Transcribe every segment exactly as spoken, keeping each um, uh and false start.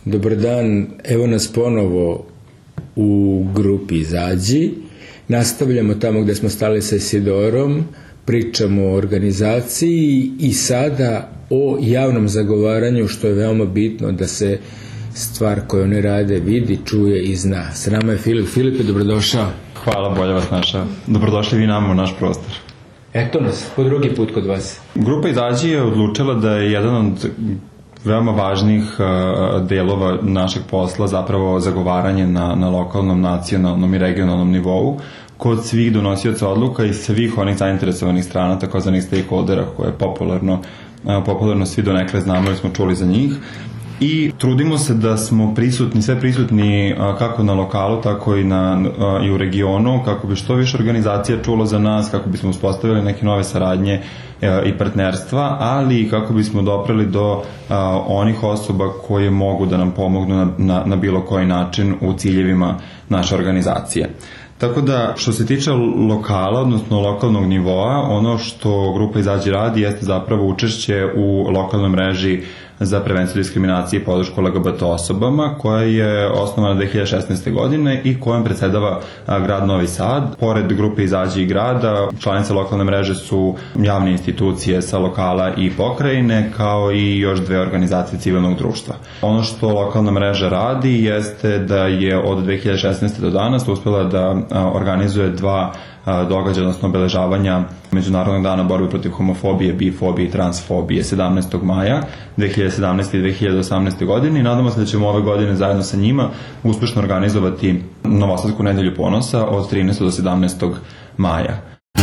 Dobar dan, evo nas ponovo u grupi Izađi. Nastavljamo tamo gde smo stali sa Isidorom, pričamo o organizaciji i sada o javnom zagovaranju, što je veoma bitno da se stvar koju oni rade vidi, čuje i zna. S nama je Filip. Filipe, dobrodošao. Hvala, bolje vas našao. Dobrodošli vi nama u naš prostor. Eto nas, po drugi put kod vas. Grupa Izađi je odlučila da je jedan od veoma važnih uh, delova našeg posla zapravo zagovaranje na, na lokalnom, nacionalnom i regionalnom nivou kod svih donosioca odluka i svih onih zainteresovanih strana, takozvanih stakeholdera, koje je popularno, uh, popularno svi donekle znamo jer smo čuli za njih. I trudimo se da smo prisutni, sve prisutni uh, kako na lokalu, tako i, na, uh, i u regionu, kako bi što više organizacija čulo za nas, kako bismo uspostavili neke nove saradnje uh, i partnerstva, ali i kako bismo dopreli do uh, onih osoba koje mogu da nam pomognu na, na, na bilo koji način u ciljevima naše organizacije. Tako da, što se tiče lokala, odnosno lokalnog nivoa, ono što grupa Izađi radi jeste zapravo učešće u lokalnoj mreži za prevenciju diskriminacije i podršku L G B T osobama, koja je osnovana dve hiljade šesnaeste. godine i kojom predsedava grad Novi Sad. Pored grupe Izađi i grada, članice lokalne mreže su javne institucije sa lokala i pokrajine, kao i još dve organizacije civilnog društva. Ono što lokalna mreža radi jeste da je od dve hiljade šesnaeste. do danas uspela da organizuje dva događaja, odnosno obeležavanja Međunarodnog dana borbe protiv homofobije, bifobije i transfobije sedamnaestog maja dve hiljade sedamnaeste. i dve hiljade osamnaeste. godine i nadamo se da ćemo ove godine zajedno sa njima uspešno organizovati Novosadsku nedelju ponosa od trinaestog do sedamnaestog maja.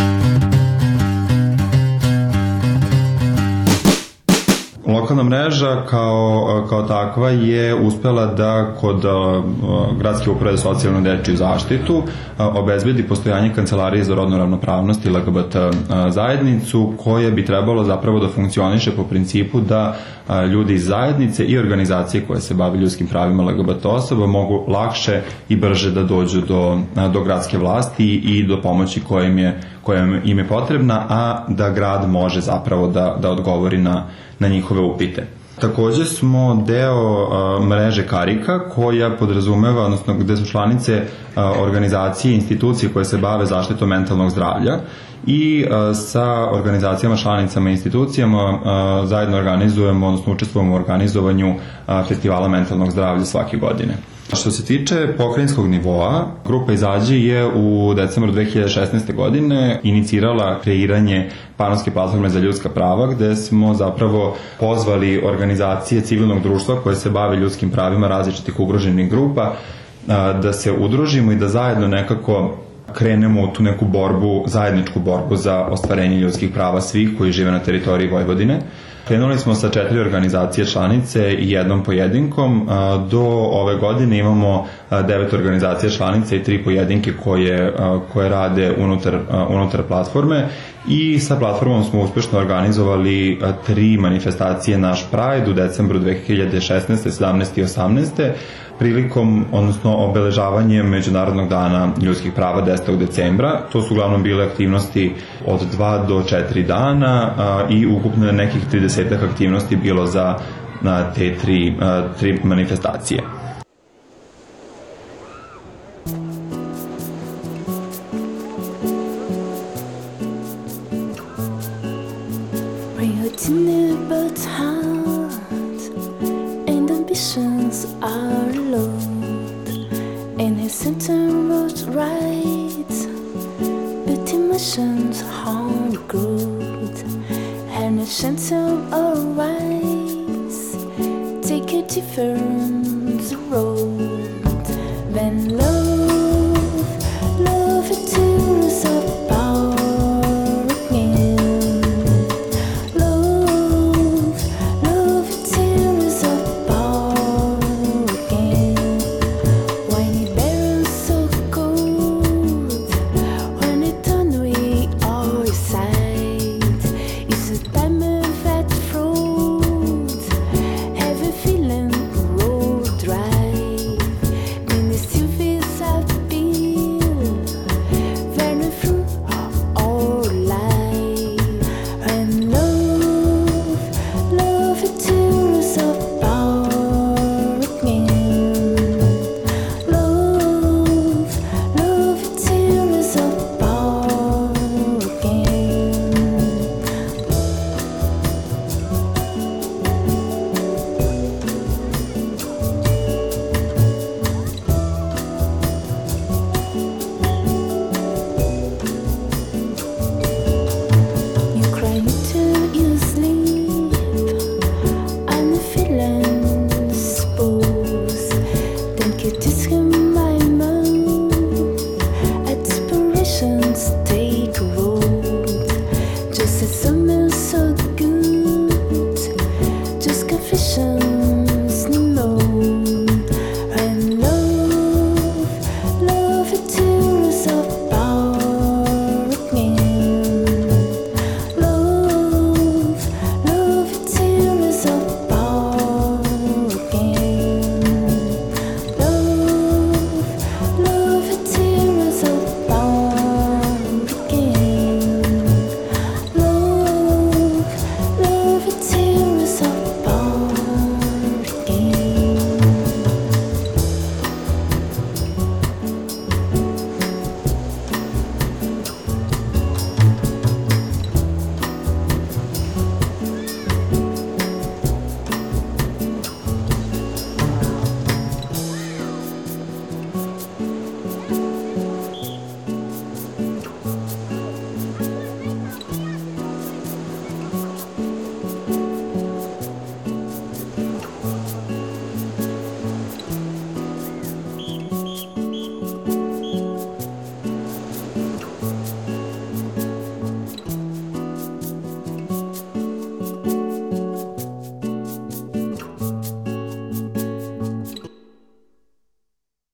Lokalna mreža kao, kao takva je uspela da kod uh, Gradske uprave za socijalnu i dečiju zaštitu uh, obezbedi postojanje kancelarije za rodnu ravnopravnost i L G B T uh, zajednicu, koja bi trebalo zapravo da funkcioniše po principu da uh, ljudi iz zajednice i organizacije koje se bave ljudskim pravima L G B T osoba mogu lakše i brže da dođu do, uh, do gradske vlasti i do pomoći koja im je, koja im je potrebna, a da grad može zapravo da, da odgovori na na njihove upite. Takođe smo deo uh, mreže Karika, koja podrazumeva, odnosno gde su članice uh, organizacije i institucije koje se bave zaštitom mentalnog zdravlja i uh, sa organizacijama, članicama i institucijama uh, zajedno organizujemo, odnosno učestvujemo u organizovanju uh, festivala mentalnog zdravlja svake godine. Što se tiče pokrajinskog nivoa, grupa Izađi je u decembru dve hiljade šesnaeste. godine inicirala kreiranje Panonske platforme za ljudska prava, gde smo zapravo pozvali organizacije civilnog društva koje se bave ljudskim pravima različitih ugroženih grupa da se udružimo i da zajedno nekako krenemo u tu neku borbu, zajedničku borbu za ostvarenje ljudskih prava svih koji žive na teritoriji Vojvodine. Krenuli smo sa četiri organizacije članice i jednom pojedinkom. Do ove godine imamo devet organizacija članice i tri pojedinke koje, koje rade unutar, unutar platforme i sa platformom smo uspešno organizovali tri manifestacije Naš Pride u decembru dve hiljade šesnaeste, sedamnaeste i osamnaeste. prilikom, odnosno obeležavanje Međunarodnog dana ljudskih prava desetog decembra. To su uglavnom bile aktivnosti od dva do četiri dana a, i ukupno je nekih tridesetak aktivnosti bilo za na te tri, a, tri manifestacije. Our Lord in His center wrote right, but emotions harm good, and His center arise, take a different road. Then love, love it tears up power again. Love, love it tears up. Feeling road drive.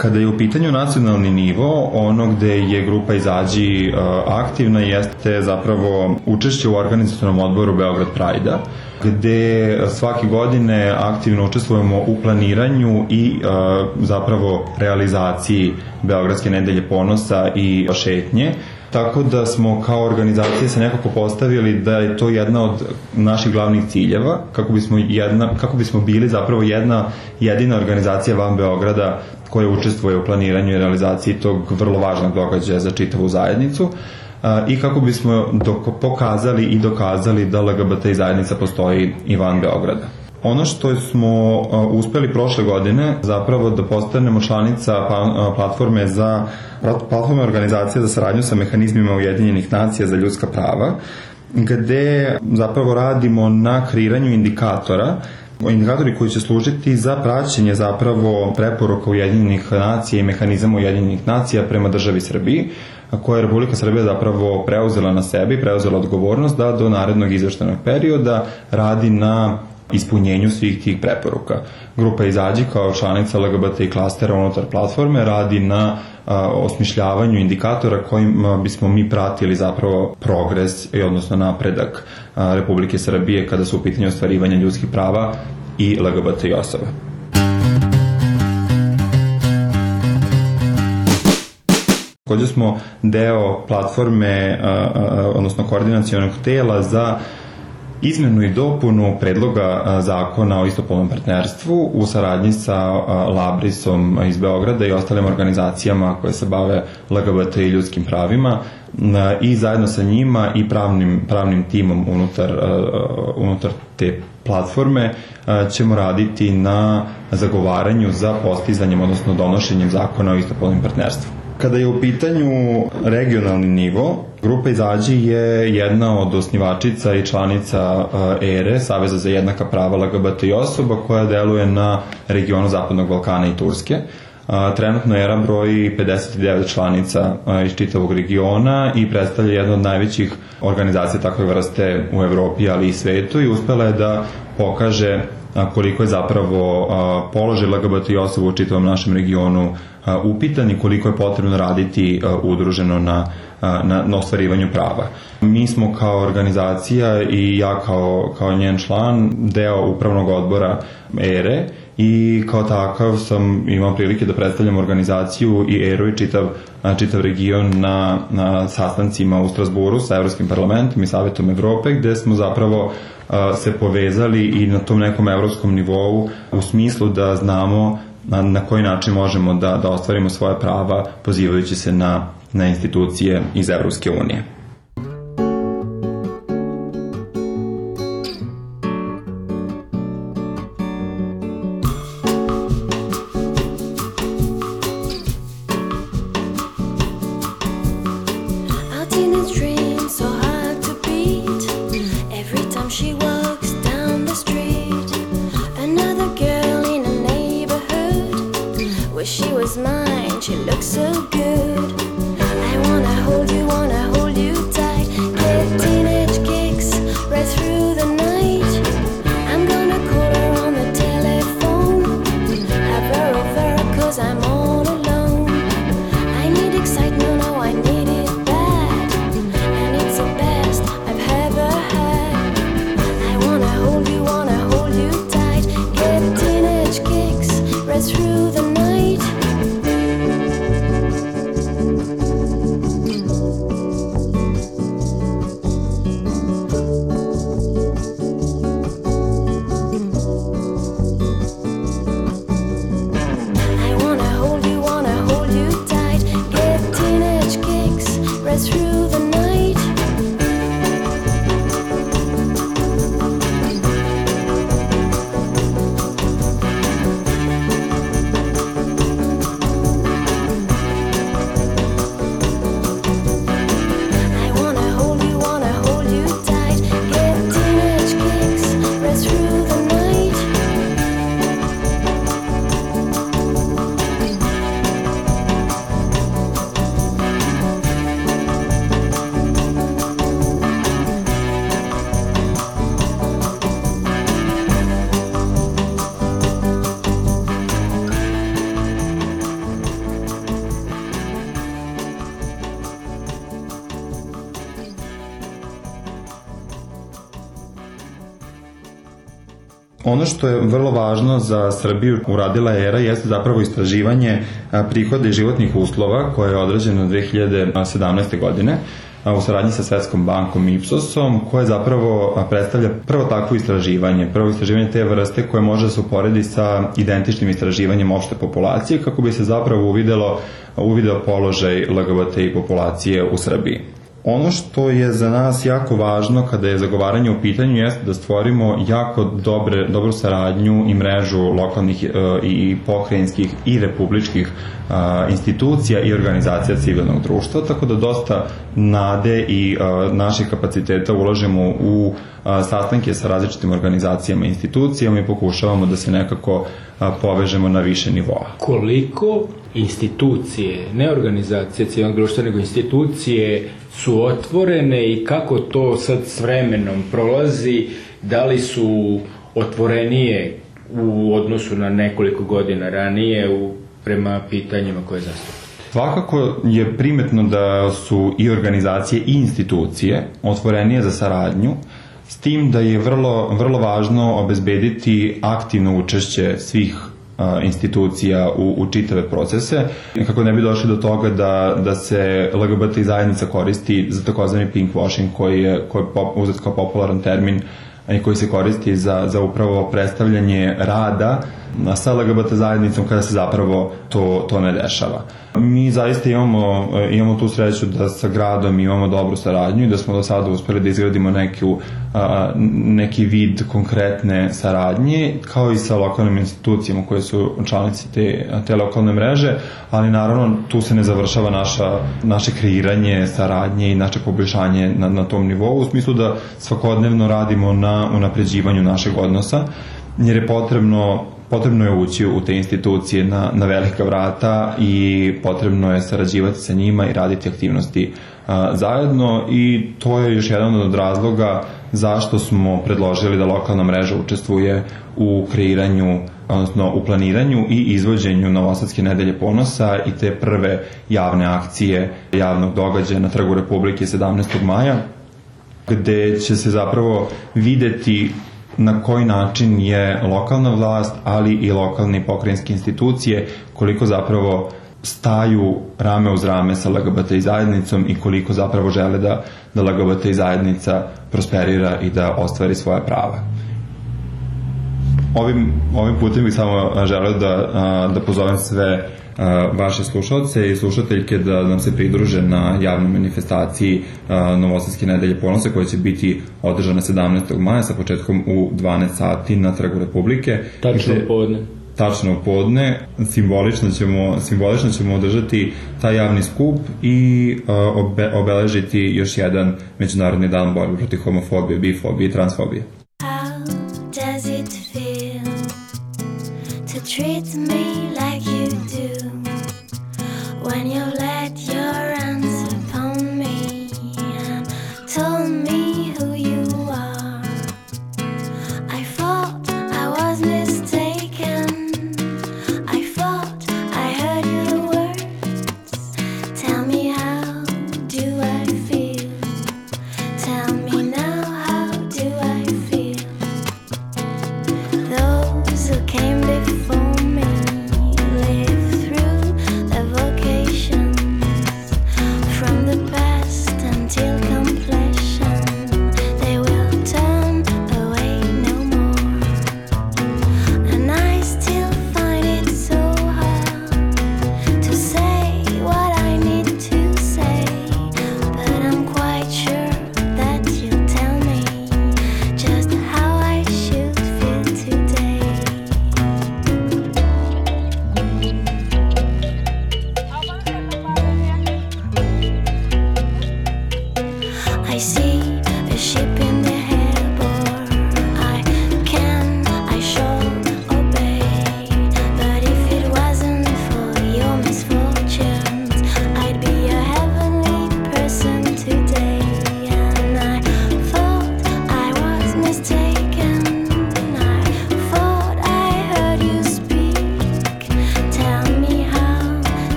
Kada je u pitanju nacionalni nivo, ono gde je grupa Izađi uh, aktivna jeste zapravo učešće u organizacionom odboru Beograd Pride-a, gde svake godine aktivno učestvujemo u planiranju i uh, zapravo realizaciji Beogradske nedelje ponosa i šetnje. Tako da smo kao organizacije se nekako postavili da je to jedna od naših glavnih ciljeva, kako bismo, jedna, kako bismo bili zapravo jedna jedina organizacija van Beograda koja učestvuje u planiranju i realizaciji tog vrlo važnog događaja za čitavu zajednicu i kako bismo pokazali i dokazali da L G B T zajednica postoji i van Beograda. Ono što smo uspeli prošle godine zapravo da postanemo članica platforme za platforme organizacije za saradnju sa mehanizmima Ujedinjenih nacija za ljudska prava, gde zapravo radimo na kreiranju indikatora indikatori koji će služiti za praćenje zapravo preporuka Ujedinjenih nacija i mehanizama Ujedinjenih nacija prema državi Srbiji, koja je Republika Srbija zapravo preuzela na sebi, preuzela odgovornost da do narednog izveštajnog perioda radi na ispunjenju svih tih preporuka. Grupa Izađi kao članica L G B T klastera unutar platforme radi na a, osmišljavanju indikatora kojima bismo mi pratili zapravo progres i odnosno napredak a, Republike Srbije kada su u pitanju ostvarivanja ljudskih prava i L G B T osoba. Takođe smo deo platforme, a, a, odnosno koordinacionog tela za izmenu i dopunu predloga zakona o istopolnom partnerstvu u saradnji sa Labrisom iz Beograda i ostalim organizacijama koje se bave L G B T i ljudskim pravima i zajedno sa njima i pravnim, pravnim timom unutar, unutar te platforme ćemo raditi na zagovaranju za postizanjem, odnosno donošenjem zakona o istopolnom partnerstvu. Kada je u pitanju regionalni nivo, grupa Izađi je jedna od osnivačica i članica E R E, Saveza za jednaka prava L G B T osoba, koja deluje na regionu Zapadnog Balkana i Turske. Trenutno E R A broji pedeset devet članica iz čitavog regiona i predstavlja jednu od najvećih organizacija takve vrste u Evropi, ali i svetu, i uspela je da pokaže koliko je zapravo položaj L G B T osoba u čitavom našem regionu upitan i koliko je potrebno raditi udruženo na, na, na ostvarivanju prava. Mi smo kao organizacija i ja kao, kao njen član deo upravnog odbora E R E i kao takav sam imao prilike da predstavljam organizaciju i E R U i čitav, čitav region na, na sastancima u Strasburu sa Evropskim parlamentom i Savetom Evrope, gde smo zapravo se povezali i na tom nekom evropskom nivou u smislu da znamo na, na koji način možemo da, da ostvarimo svoje prava pozivajući se na, na institucije iz Evropske unije. Ono što je vrlo važno za Srbiju uradila ERA jeste zapravo istraživanje prihoda i životnih uslova koje je odrađeno dve hiljade sedamnaeste. godine u saradnji sa Svetskom bankom i Ipsosom, koje zapravo predstavlja prvo takvo istraživanje, prvo istraživanje te vrste koje može da se uporedi sa identičnim istraživanjem opšte populacije kako bi se zapravo uvidelo, uvideo položaj L G B T I populacije u Srbiji. Ono što je za nas jako važno kada je zagovaranje u pitanju jeste da stvorimo jako dobre, dobru saradnju i mrežu lokalnih i pokrajinskih i republičkih institucija i organizacija civilnog društva, tako da dosta nade i naših kapaciteta ulažemo u sastanke sa različitim organizacijama i institucijama i pokušavamo da se nekako povežemo na više nivoa. Koliko institucije, ne organizacije civilnog društva, nego institucije su otvorene i kako to sad s vremenom prolazi, da li su otvorenije u odnosu na nekoliko godina ranije u, prema pitanjima koje zastupate? Svakako je primetno da su i organizacije i institucije otvorenije za saradnju, s tim da je vrlo, vrlo važno obezbediti aktivno učešće svih institucija u, u čitave procese, kako ne bi došli do toga da, da se L G B T zajednica koristi za takozvani pinkwashing koji je, koji je pop, uzet kao popularan termin i koji se koristi za, za upravo predstavljanje rada sa L G B T zajednicom kada se zapravo to, to ne dešava. Mi zaista imamo, imamo tu sreću da sa gradom imamo dobru saradnju i da smo do sada uspeli da izgradimo neku, neki vid konkretne saradnje, kao i sa lokalnim institucijama koje su članici te, te lokalne mreže, ali naravno tu se ne završava naša, naše kreiranje, saradnje i naše poboljšanje na, na tom nivou, u smislu da svakodnevno radimo na unapređivanju našeg odnosa, jer je potrebno Potrebno je ući u te institucije na, na velika vrata i potrebno je sarađivati sa njima i raditi aktivnosti a, zajedno i to je još jedan od razloga zašto smo predložili da lokalna mreža učestvuje u kreiranju, odnosno u planiranju i izvođenju Novosadske nedelje ponosa i te prve javne akcije javnog događaja na Trgu Republike sedamnaestog maja, gde će se zapravo videti na koji način je lokalna vlast, ali i lokalne i pokrajinske institucije, koliko zapravo staju rame uz rame sa L G B T zajednicom i koliko zapravo žele da, da L G B T zajednica prosperira i da ostvari svoja prava. Ovim, ovim putem bih samo želeo da, da pozovem sve vaše slušalce i slušateljke da nam se pridruže na javnoj manifestaciji Novosadske nedelje ponosa koja će biti održana sedamnaestog maja sa početkom u dvanaest sati na Trgu Republike. Tačno u podne. Tačno u podne. Simbolično ćemo, simbolično ćemo održati taj javni skup i obe, obeležiti još jedan međunarodni dan borbe protiv homofobije, bifobije i transfobije. How does it feel to treat me like you do when you let your hands upon me and told me who you are? I thought I was mistaken. I thought I heard your words. Tell me, how do I feel? Tell me now, how do I feel? Those who came before me lived through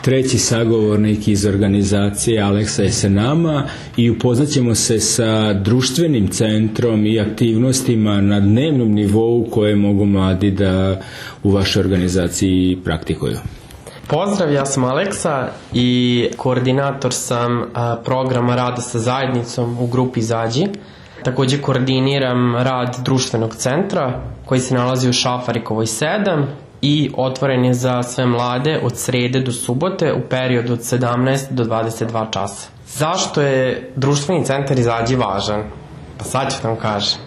treći sagovornik iz organizacije Aleksa je sa nama i upoznaćemo se sa društvenim centrom i aktivnostima na dnevnom nivou koje mogu mladi da u vašoj organizaciji praktikuju. Pozdrav, ja sam Aleksa i koordinator sam programa rada sa zajednicom u grupi Izađi. Takođe koordiniram rad društvenog centra koji se nalazi u Šafarikovoj sedam i otvoren je za sve mlade od srede do subote u periodu od sedamnaest do dvadeset dva časa. Zašto je društveni centar Izađi važan? Pa sad ću vam kažem.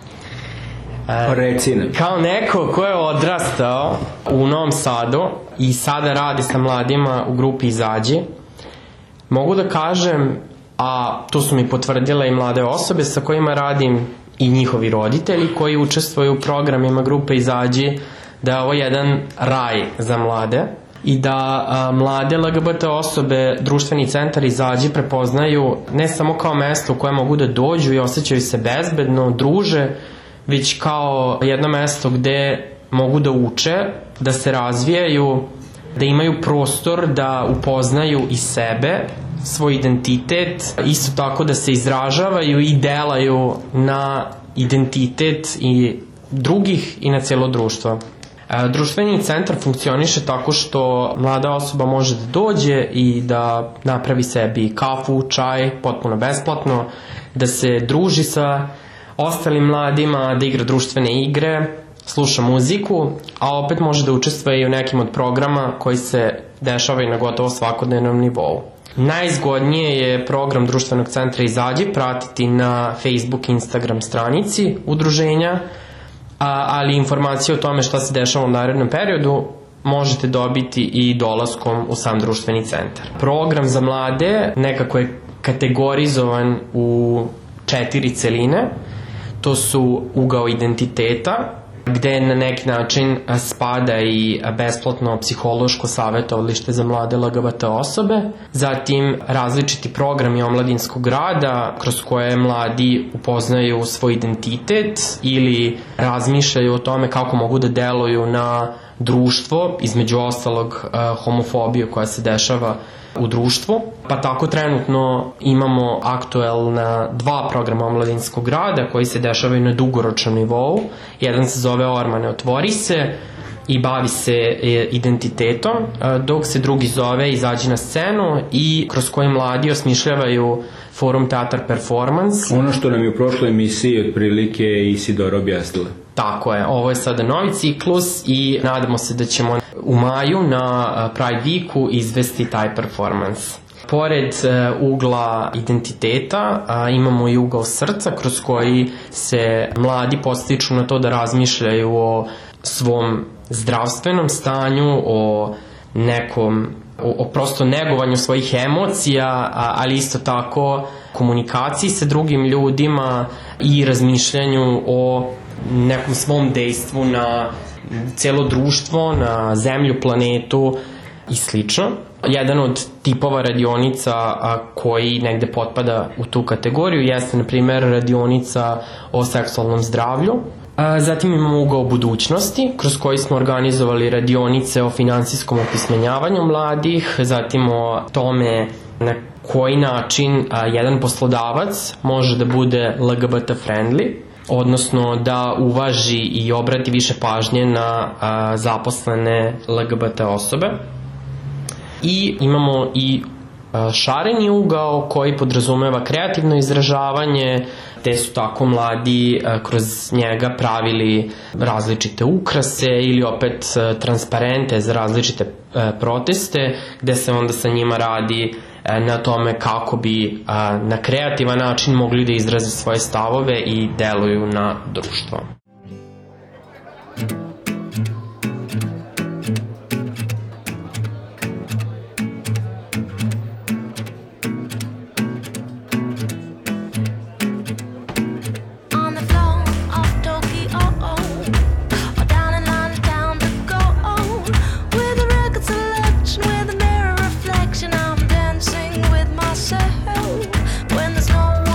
Pa reci nam. Kao neko ko je odrastao u Novom Sadu i sada radi sa mladima u grupi Izađi, mogu da kažem, a to su mi potvrdile i mlade osobe sa kojima radim i njihovi roditelji koji učestvuju u programima grupe Izađi, da je ovo jedan raj za mlade i da a, mlade L G B T osobe društveni centar Izađi prepoznaju ne samo kao mesto u koje mogu da dođu i osjećaju se bezbedno, druže, već kao jedno mesto gde mogu da uče, da se razvijaju, da imaju prostor da upoznaju i sebe, svoj identitet, isto tako da se izražavaju i delaju na identitet i drugih i na cijelo društvo. Društveni centar funkcioniše tako što mlada osoba može da dođe i da napravi sebi kafu, čaj, potpuno besplatno, da se druži sa ostalim mladima, da igra društvene igre, sluša muziku, a opet može da učestvuje i u nekim od programa koji se dešavaju na gotovo svakodnevnom nivou. Najzgodnije je program društvenog centra Izađi pratiti na Facebook i Instagram stranici udruženja, ali informacije o tome šta se dešava u narednom periodu možete dobiti i dolaskom u sam društveni centar. Program za mlade nekako je kategorizovan u četiri celine. To su ugao identiteta, gde na neki način spada i besplatno psihološko savjetovalište za mlade L G B T osobe, zatim različiti programi omladinskog rada kroz koje mladi upoznaju svoj identitet ili razmišljaju o tome kako mogu da deluju na društvo, između ostalog homofobiju koja se dešava u društvu, pa tako trenutno imamo aktuelna dva programa omladinskog rada koji se dešavaju na dugoročnom nivou. Jedan se zove Ormane otvori se i bavi se identitetom, dok se drugi zove Izađi na scenu i kroz koji mladi osmišljavaju forum teatar performans. Ono što nam je u prošloj emisiji otprilike Isidora objasnila. Tako je, ovo je sada novi ciklus i nadamo se da ćemo u maju na Pride Weeku izvesti taj performans. Pored ugla identiteta imamo i ugao srca kroz koji se mladi podstiču na to da razmišljaju o svom zdravstvenom stanju, o nekom O, o prosto negovanju svojih emocija, ali isto tako komunikaciji sa drugim ljudima i razmišljanju o nekom svom dejstvu na cijelo društvo, na zemlju, planetu i slično. Jedan od tipova radionica koji negde potpada u tu kategoriju jeste, na primjer, radionica o seksualnom zdravlju. Zatim imamo ugao budućnosti, kroz koji smo organizovali radionice o finansijskom opismenjavanju mladih, zatim o tome na koji način jedan poslodavac može da bude L G B T friendly, odnosno da uvaži i obrati više pažnje na zaposlene L G B T osobe. I imamo i šareni ugao koji podrazumeva kreativno izražavanje, te su tako mladi kroz njega pravili različite ukrase ili opet transparente za različite proteste, gde se onda sa njima radi na tome kako bi na kreativan način mogli da izraze svoje stavove i deluju na društvo.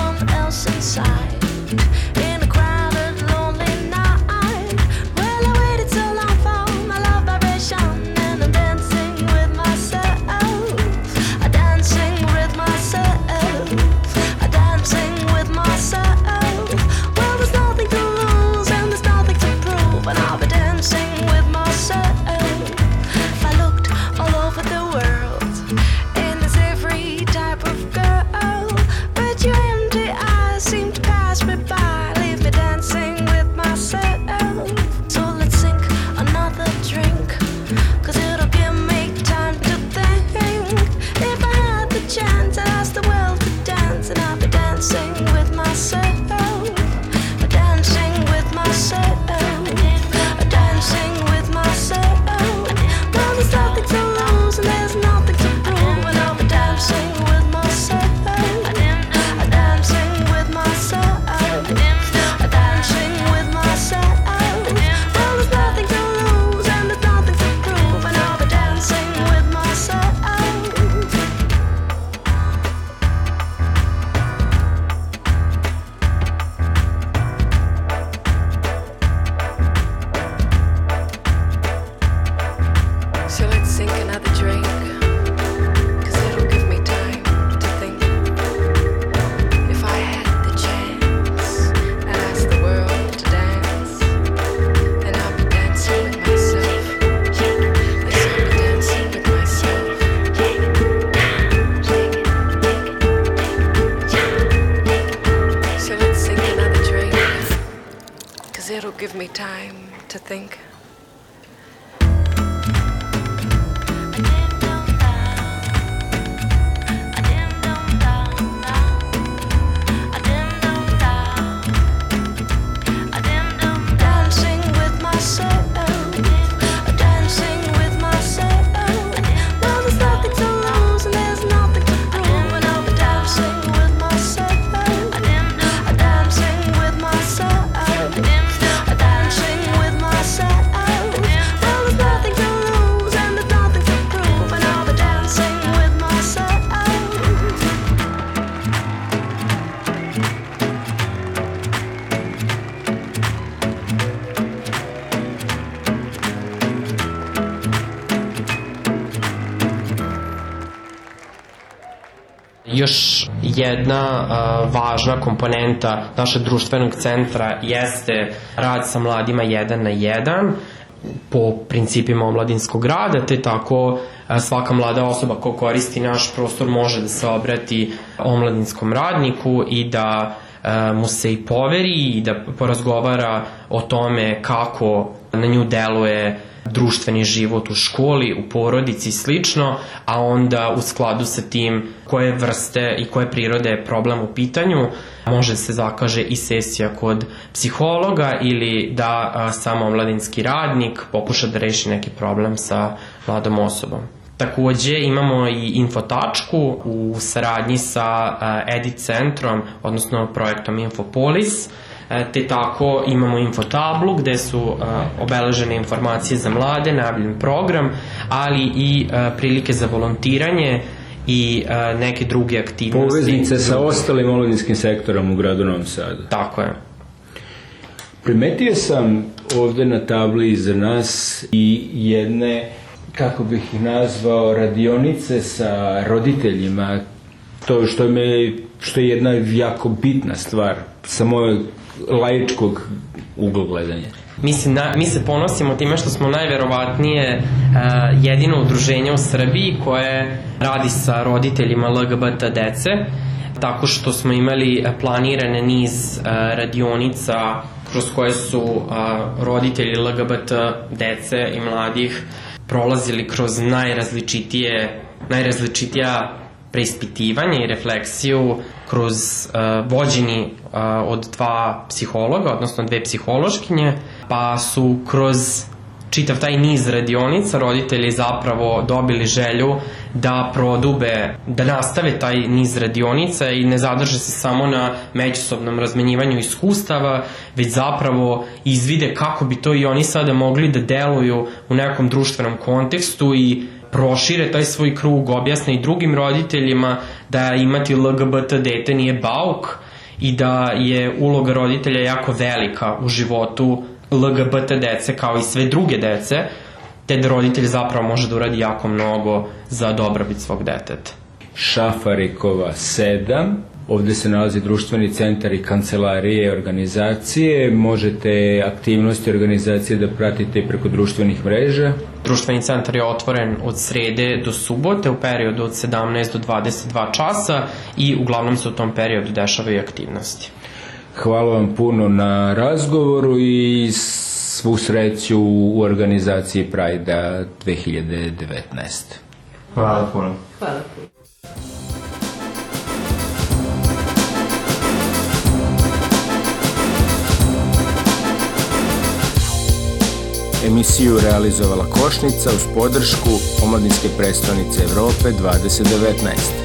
In a crowded, lonely night, well, I zero give me time to think. Još jedna uh, važna komponenta našeg društvenog centra jeste rad sa mladima jedan na jedan po principima omladinskog rada, te tako uh, svaka mlada osoba ko koristi naš prostor može da se obrati omladinskom radniku i da uh, mu se i poveri i da porazgovara o tome kako na nju deluje društveni život u školi, u porodici i slično, a onda u skladu sa tim koje vrste i koje prirode je problem u pitanju, može se zakaže i sesija kod psihologa ili da a, sam omladinski radnik pokuša da reši neki problem sa mladom osobom. Takođe imamo i infotačku u saradnji sa a, Edit centrom, odnosno projektom Infopolis, te tako imamo infotablu gde su uh, obeležene informacije za mlade, najavljen program, ali i uh, prilike za volontiranje i uh, neke druge aktivnosti. Poveznice sa ostalim omladinskim sektorom u gradu Novom Sadu. Tako je. Primetio sam ovde na tabli iza nas i jedne, kako bih ih nazvao, radionice sa roditeljima. To što je, što je jedna jako bitna stvar sa mojeg laičkog ugla gledanja. Mislim, na, mi se ponosimo time što smo najverovatnije uh, jedino udruženje u Srbiji koje radi sa roditeljima L G B T dece, tako što smo imali planirane niz uh, radionica kroz koje su uh, roditelji L G B T dece i mladih prolazili kroz najrazličitije, najrazličitija preispitivanje i refleksiju kroz uh, vođeni uh, od dva psihologa, odnosno dve psihološkinje, pa su kroz čitav taj niz radionica roditelji zapravo dobili želju da prodube, da nastave taj niz radionica i ne zadrže se samo na međusobnom razmenjivanju iskustava, već zapravo izvide kako bi to i oni sada mogli da deluju u nekom društvenom kontekstu i prošire taj svoj krug, objasne i drugim roditeljima da imati L G B T dete nije bauk i da je uloga roditelja jako velika u životu L G B T dece kao i sve druge dece, te da roditelj zapravo može da uradi jako mnogo za dobrobit svog deteta. Šafarikova sedam, ovde se nalazi društveni centar i kancelarije organizacije, možete aktivnosti organizacije da pratite i preko društvenih mreža. Društveni centar je otvoren od srede do subote u periodu od sedamnaest do dvadeset dva časa i uglavnom se u tom periodu dešavaju aktivnosti. Hvala vam puno na razgovoru i svu sreću u organizaciji Pride-a dve hiljade devetnaeste. Hvala puno. Hvala puno. Emisiju realizovala Košnica uz podršku Omladinske prestonice Evrope dvadeset devetnaest.